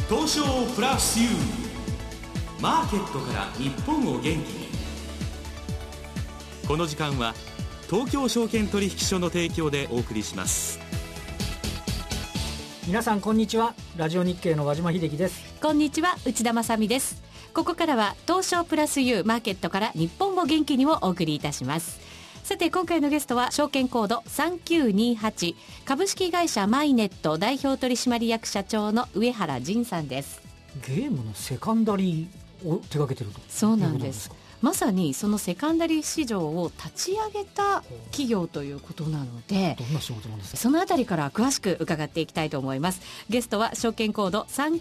東証プラス U マーケットから日本を元気に。この時間は東京証券取引所の提供でお送りします。 皆さんこんにちは。ラジオ日経の和島秀樹です。 こんにちは、内田まさみです。ここからは東証プラス U マーケットから日本を元気にをお送りいたします。さて今回のゲストは証券コード3928株式会社マイネット代表取締役社長の上原仁さんです。 ゲームのセカンダリーを手掛けていると。 そうなんです。まさにそのセカンダリー市場を立ち上げた企業ということなので、 どんな仕事なんですか？ そのあたりから詳しく伺っていきたいと思います。ゲストは証券コード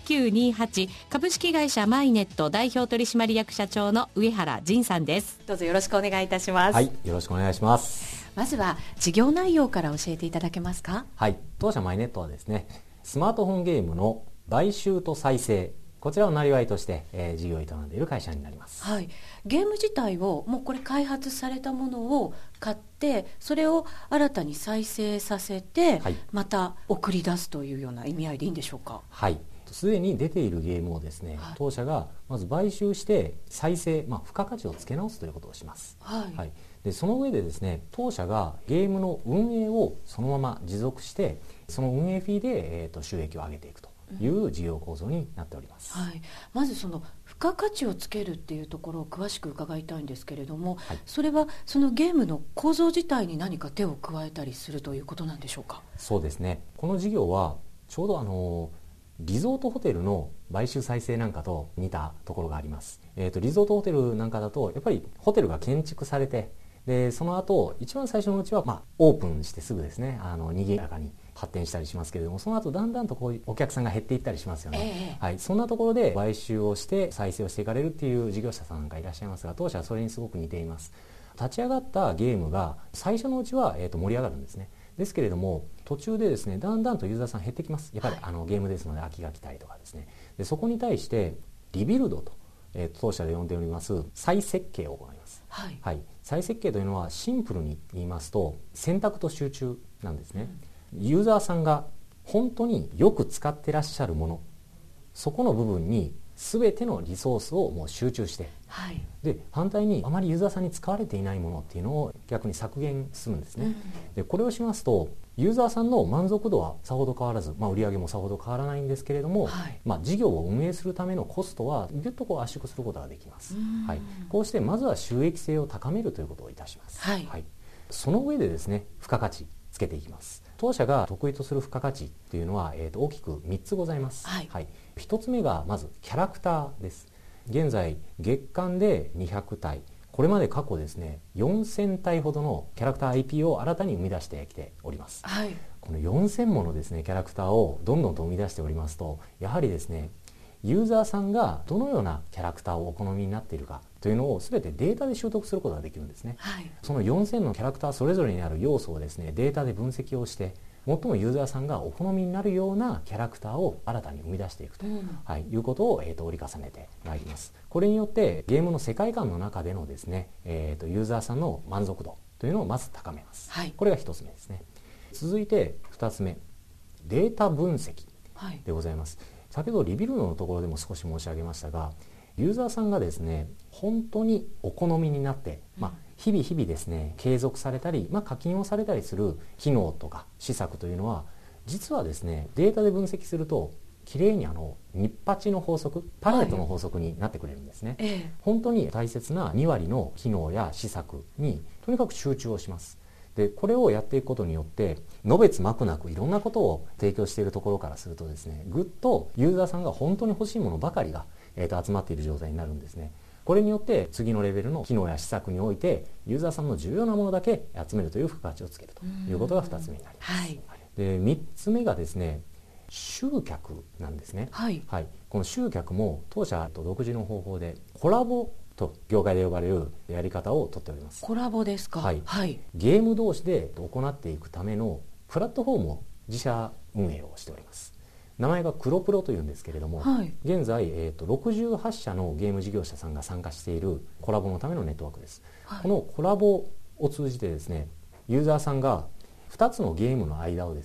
3928株式会社マイネット代表取締役社長の上原仁さんです。どうぞよろしくお願いいたします。 はい、よろしくお願いします。 まずは事業内容から教えていただけますか？ はい、当社マイネットはですね、スマートフォンゲームの買収と再生、こちらを生業として、事業を営んでいる会社になります。 はい、ゲーム自体をもうこれ開発されたものを買ってそれを新たに再生させて、はい、また送り出すというような意味合いでいいんでしょうか？ はい、すでに出ているゲームをですね、当社がまず買収して再生、付加価値をつけ直すということをします。 はいはい、でその上でですね、当社がゲームの運営をそのまま持続してその運営フィーで、収益を上げていくという事業構造になっております。 はい、まずその付加価値をつけるっていうところを詳しく伺いたいんですけれども、はい、それはそのゲームの構造自体に何か手を加えたりするということなんでしょうか？ そうですね、この事業はちょうどリゾートホテルの買収再生なんかと似たところがあります。リゾートホテルなんかだとやっぱりホテルが建築されて、でその後一番最初のうちは、オープンしてすぐですね、賑やかに発展したりしますけれども、その後だんだんとこうお客さんが減っていったりしますよね。はい、そんなところで買収をして再生をしていかれるっていう事業者さんなんかいらっしゃいますが、当社はそれにすごく似ています。立ち上がったゲームが最初のうちは、盛り上がるんですね。ですけれども途中でですね、だんだんとユーザーさん減ってきます。やっぱり、ゲームですので飽きが来たりとかですね。でそこに対してリビルドと、当社で呼んでおります再設計を行います。 はい、 はい、再設計というのはシンプルに言いますと選択と集中なんですね。ユーザーさんが本当によく使ってらっしゃるもの、そこの部分に全てのリソースをもう集中して、 はい、で反対にあまりユーザーさんに使われていないものっていうのを逆に削減するんですね。でこれをしますとユーザーさんの満足度はさほど変わらず、売上もさほど変わらないんですけれども、はい、事業を運営するためのコストはぎゅっと圧縮することができます。はい、こうしてまずは収益性を高めるということをいたします。 はいはい、その上でですね、付加価値つけていきます。当社が得意とする付加価値っていうのは、大きく3つございます。 はいはい、1つ目がまずキャラクターです。現在月間で200体、これまで過去ですね4000体ほどのキャラクター IP を新たに生み出してきております。 はい、 この4000ものですねキャラクターをどんどんと生み出しておりますと、やはりですねユーザーさんがどのようなキャラクターをお好みになっているかというのを全てデータで習得することができるんですね。 はい、その4000のキャラクターそれぞれにある要素をですねデータで分析をして最もユーザーさんがお好みになるようなキャラクターを新たに生み出していくと、いうことを、折り重ねてまいります。これによってゲームの世界観の中でのですね、ユーザーさんの満足度というのをまず高めます。 はい、 これが1つ目ですね。続いて2つ目、データ分析でございます。先ほどリビルドのところでも少し申し上げましたが、ユーザーさんがですね本当にお好みになって、日々ですね継続されたり、課金をされたりする機能とか施策というのは実はですねデータで分析するときれいにニッパチの法則、パレートの法則になってくれるんですね。本当に大切な2割の機能や施策にとにかく集中をします。でこれをやっていくことによってのべつ幕なくいろんなことを提供しているところからするとですね、ぐっとユーザーさんが本当に欲しいものばかりが、集まっている状態になるんですね。これによって次のレベルの機能や施策においてユーザーさんの重要なものだけ集めるという付加価値をつけるということが2つ目になります。 はい、 で3つ目がですね集客なんですね。 はいはい、この集客も当社と独自の方法でコラボと業界で呼ばれるやり方をとっております。 コラボですか？ はい、 はい、 ゲーム同士で行っていくためのプラットフォームを自社運営をしております。名前が黒プロというんですけれども、 はい、 現在、68社のゲーム事業者さんが参加しているコラボのためのネットワークです。はい、このコラボを通じてですねユーザーさんが2つのゲームの間をですね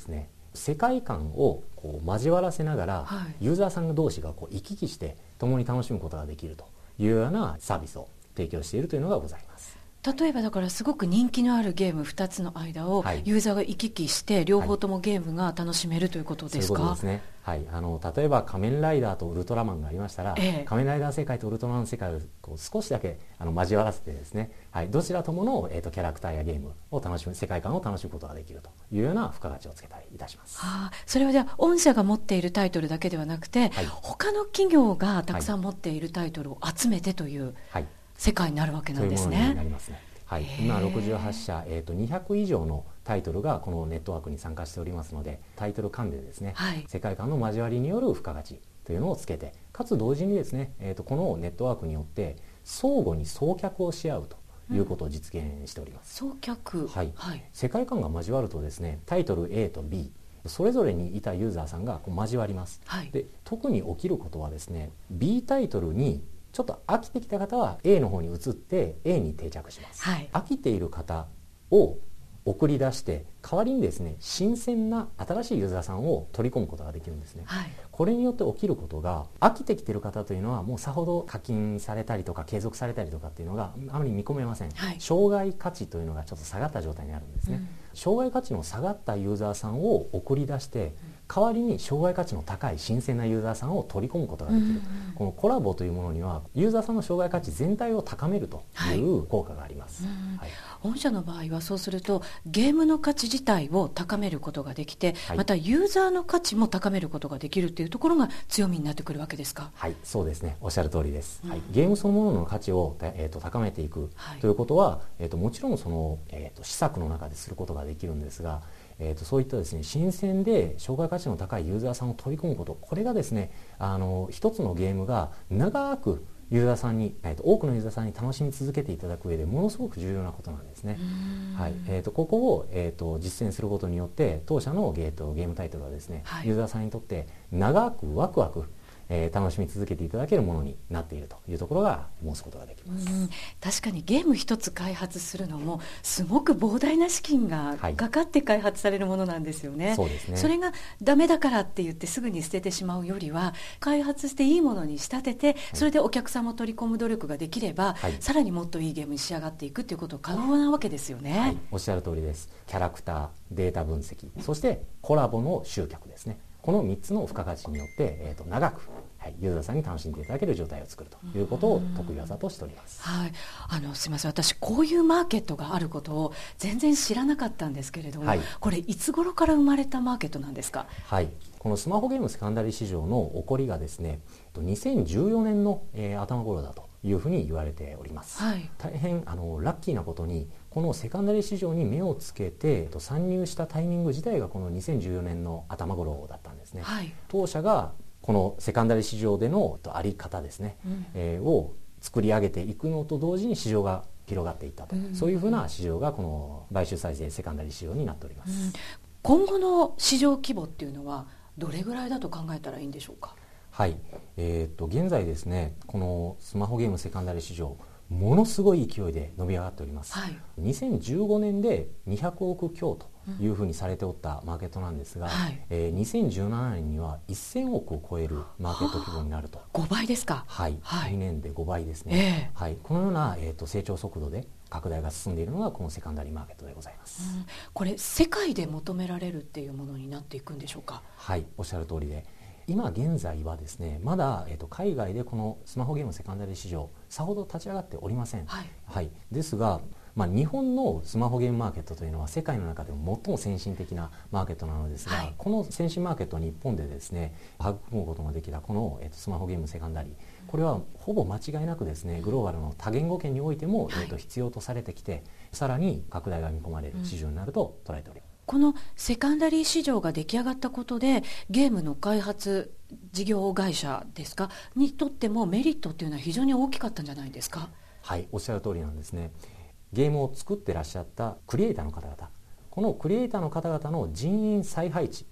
世界観をこう交わらせながら、 はい、 ユーザーさん同士がこう行き来して共に楽しむことができるというようなサービスを提供しているというのがございます。 例えばだからすごく人気のあるゲーム2つの間をユーザーが行き来して両方ともゲームが楽しめるということですか？ そういうことですね。はい、例えば仮面ライダーとウルトラマンがありましたら、仮面ライダー世界とウルトラマン世界をこう少しだけ交わらせてですね、はい、どちらともの、キャラクターやゲームを楽しむ、世界観を楽しむことができるというような付加価値をつけたりいたします。 それはじゃあ御社が持っているタイトルだけではなくて、はい、他の企業がたくさん持っているタイトルを集めてという世界になるわけなんですね。 そういうものになりますね。はい、今68社、200以上のタイトルがこのネットワークに参加しておりますので、タイトル間でですね、はい、世界観の交わりによる付加価値というのをつけて、かつ同時にですね、このネットワークによって相互に送客をし合うということを実現しております。 送客、 はい、世界観が交わるとですね、タイトル A と B それぞれにいたユーザーさんがこう交わります。はい、で特に起きることはですね、 B タイトルにちょっと飽きてきた方は A の方に移って A に定着します。はい、飽きている方を送り出して代わりにですね、新鮮な新しいユーザーさんを取り込むことができるんですね。はい、これによって起きることが、飽きてきている方というのはもうさほど課金されたりとか継続されたりとかっていうのがあまり見込めません。はい、障害価値というのがちょっと下がった状態にあるんですね。障害価値の下がったユーザーさんを送り出して、代わりに障害価値の高い新鮮なユーザーさんを取り込むことができる。このコラボというものにはユーザーさんの障害価値全体を高めるという効果があります。はい、 御社の場合はそうするとゲームの価値自体を高めることができて、はい、またユーザーの価値も高めることができるというところが強みになってくるわけですか？ はい、そうですね、おっしゃる通りです。はい、ゲームそのものの価値を、高めていくということは、もちろんその、施策の中ですることができるんですが、そういったですね、新鮮で障害価値の高いユーザーさんを取り込むこと、これがですね、一つのゲームが長くユーザーさんに、多くのユーザーさんに楽しみ続けていただく上でものすごく重要なことなんですね。はい、ここを、実践することによって当社のゲームタイトルはですね、はい、ユーザーさんにとって長くワクワク楽しみ続けていただけるものになっているというところが申すことができます。 確かにゲーム一つ開発するのもすごく膨大な資金がかかって開発されるものなんですよね。はい、 そうですね。 それがダメだからって言ってすぐに捨ててしまうよりは、開発していいものに仕立てて、それでお客さんも取り込む努力ができれば、はい、さらにもっといいゲームに仕上がっていくということが可能なわけですよね。 はい、おっしゃる通りです。キャラクター、データ分析、そしてコラボの集客ですね。この3つの付加価値によって、長く、はい、ユーザーさんに楽しんでいただける状態を作るということを得意技としております。 はい、すみません、私こういうマーケットがあることを全然知らなかったんですけれども、はい、これいつ頃から生まれたマーケットなんですか？はい、 このスマホゲームセカンダリー市場の起こりがですね、2014年の、頭頃だというふうに言われております。はい、大変ラッキーなことにこのセカンダリー市場に目をつけて参入したタイミング自体がこの2014年の頭頃だったんですね。はい、当社がこのセカンダリー市場でのあり方ですね、を作り上げていくのと同時に市場が広がっていったと、そういうふうな市場がこの買収再生セカンダリー市場になっております。 今後の市場規模っていうのはどれぐらいだと考えたらいいんでしょうか？ はい、現在ですね、このスマホゲームセカンダリー市場ものすごい勢いで伸び上がっております。はい、2015年で200億強というふうにされておったマーケットなんですが、2017年には1000億を超えるマーケット規模になると。 5倍ですか？ はい、来年で5倍ですね。はい、このような、成長速度で拡大が進んでいるのがこのセカンダリーマーケットでございます。 これ世界で求められるっていうものになっていくんでしょうか？はい、 おっしゃる通りで、今現在はですね、まだ、海外でこのスマホゲームセカンダリー市場さほど立ち上がっておりません。はいはい、ですが、日本のスマホゲームマーケットというのは世界の中でも最も先進的なマーケットなのですが、はい、この先進マーケットは日本でですね育むことができたこの、スマホゲームセカンダリー、これはほぼ間違いなくですねグローバルの多言語圏においても、必要とされてきて、さらに拡大が見込まれる市場になると捉えております。 このセカンダリー市場が出来上がったことでゲームの開発事業会社ですかにとってもメリットっていうのは非常に大きかったんじゃないですか？ はい、おっしゃる通りなんですね。ゲームを作ってらっしゃったクリエイターの方々、このクリエイターの方々の人員再配置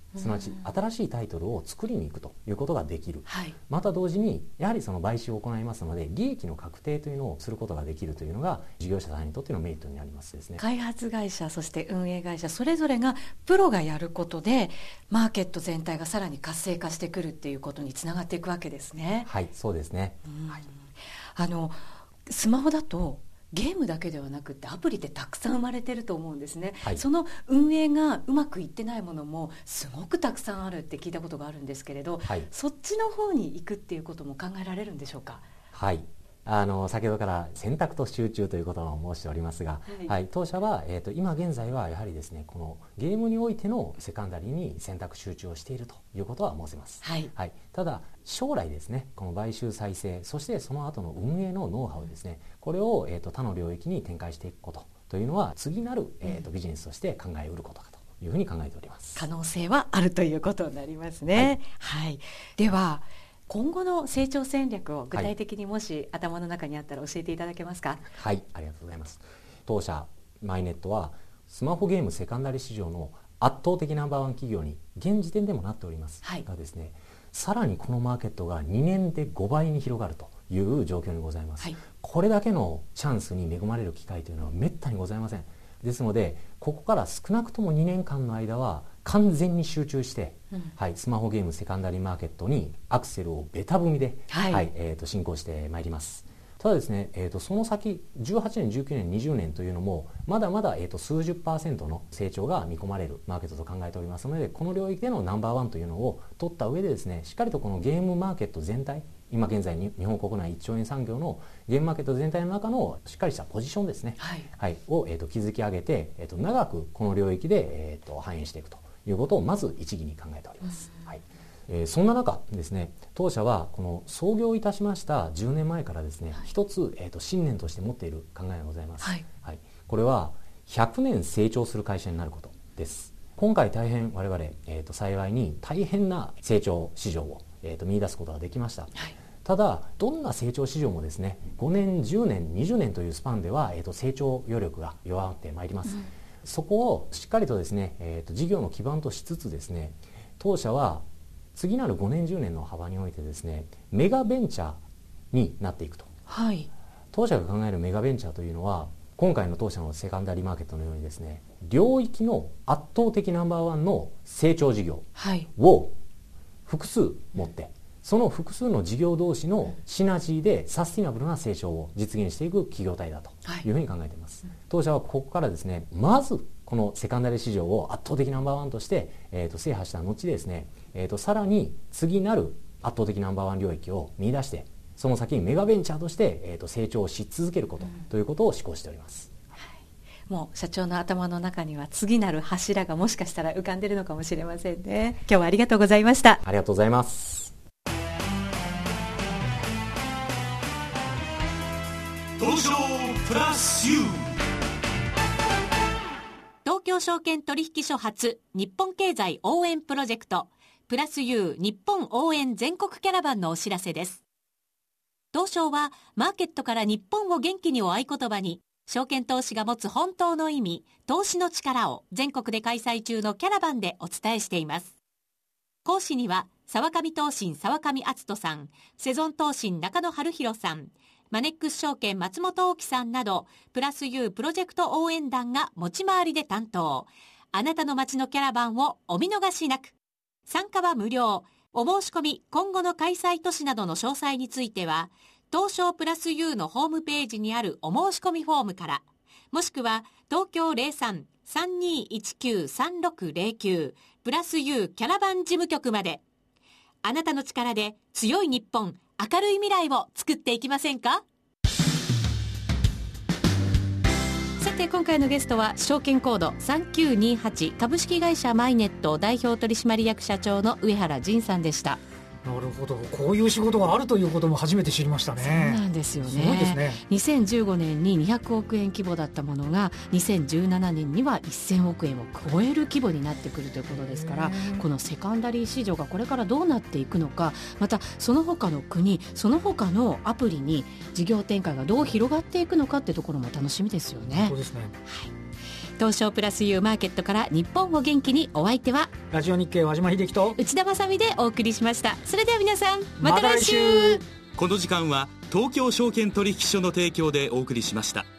すなわち新しいタイトルを作りに行くということができる、 はい、 また同時にやはりその買収を行いますので利益の確定というのをすることができるというのが事業者さんにとってのメリットになりますですね。 開発会社そして運営会社それぞれがプロがやることでマーケット全体がさらに活性化してくるっていうことにつながっていくわけですね。 はい、そうですね、はい、 スマホだとゲームだけではなくてアプリってたくさん生まれてると思うんですね、 はい、 その運営がうまくいってないものもすごくたくさんあるって聞いたことがあるんですけれど、はい、そっちの方に行くっていうことも考えられるんでしょうか。 はい、先ほどから選択と集中ということを申しておりますが、はいはい、当社は、今現在はやはりですねこのゲームにおいてのセカンダリーに選択集中をしているということは申せます、はいはい、ただ将来ですねこの買収再生そしてその後の運営のノウハウですねこれを、他の領域に展開していくことというのは次なる、ビジネスとして考えうることかというふうに考えております。 可能性はあるということになりますね、はいはい、では今後の成長戦略を具体的にもし頭の中にあったら教えていただけますか。 はい、ありがとうございます。当社マイネットはスマホゲームセカンダリ市場の圧倒的ナンバーワン企業に現時点でもなっております、はい、がですねさらにこのマーケットが2年で5倍に広がるという状況にございます、はい、これだけのチャンスに恵まれる機会というのはめったにございません。ですのでここから少なくとも2年間の間は完全に集中して、はい、スマホゲームセカンダリーマーケットにアクセルをベタ踏みで、はいはい進行してまいります。ただですね、その先18年19年20年というのもまだまだ、数十%の成長が見込まれるマーケットと考えておりますのでこの領域でのナンバーワンというのを取った上でですねしっかりとこのゲームマーケット全体今現在に日本国内1兆円産業のゲームマーケット全体の中のしっかりしたポジションですね、はいはい、を、築き上げて、長くこの領域で、反映していくということをまず一義に考えております、はいそんな中ですね当社はこの創業いたしました10年前からですね、はい、一つ、信念として持っている考えがございます、はいはい、これは100年成長する会社になることです。今回大変我々、幸いに大変な成長市場を見出すことができました、はい、ただどんな成長市場もですね5年10年20年というスパンでは、成長余力が弱まってまいります、そこをしっかりとですね、事業の基盤としつつですね当社は次なる5年10年の幅においてですねメガベンチャーになっていくと、はい、当社が考えるメガベンチャーというのは今回の当社のセカンダリーマーケットのようにですね領域の圧倒的ナンバーワンの成長事業を複数持って、その複数の事業同士のシナジーでサスティナブルな成長を実現していく企業体だというふうに考えています、当社はここからですねまずこのセカンダリー市場を圧倒的ナンバーワンとして、制覇した後ですね、さらに次なる圧倒的ナンバーワン領域を見出してその先にメガベンチャーとして、成長し続けること、ということを志向しております、 もう社長の頭の中には次なる柱がもしかしたら浮かんでいるのかもしれませんね。今日はありがとうございました。 ありがとうございます。 東証プラス U 東京証券取引所初日本経済応援プロジェクトプラス U 日本応援全国キャラバンのお知らせです。東証はマーケットから日本を元気にを合言葉に証券投資が持つ本当の意味投資の力を全国で開催中のキャラバンでお伝えしています。講師には沢上投信沢上篤人さん、セゾン投信中野晴弘さん、マネックス証券松本大樹さんなどプラス U プロジェクト応援団が持ち回りで担当。あなたの街のキャラバンをお見逃しなく。参加は無料。お申し込み今後の開催都市などの詳細については東証プラス U のホームページにあるお申し込みフォームからもしくは東京 03-3219-3609 プラス U キャラバン事務局まで。あなたの力で強い日本明るい未来を作っていきませんか。さて今回のゲストは証券コード3928株式会社マイネット代表取締役社長の上原仁さんでした。 なるほど、こういう仕事があるということも初めて知りましたね。 そうなんですよね。 すごいですね。 2015年に200億円規模だったものが2017年には1000億円を超える規模になってくるということですから、このセカンダリー市場がこれからどうなっていくのか、またその他の国その他のアプリに事業展開がどう広がっていくのかっていうところも楽しみですよね。 そうですね。 はい、 東証プラス U マーケットから日本を元気に、お相手はラジオ日経和島秀樹と内田まさみでお送りしました。それでは皆さん、また来週。 この時間は東京証券取引所の提供でお送りしました。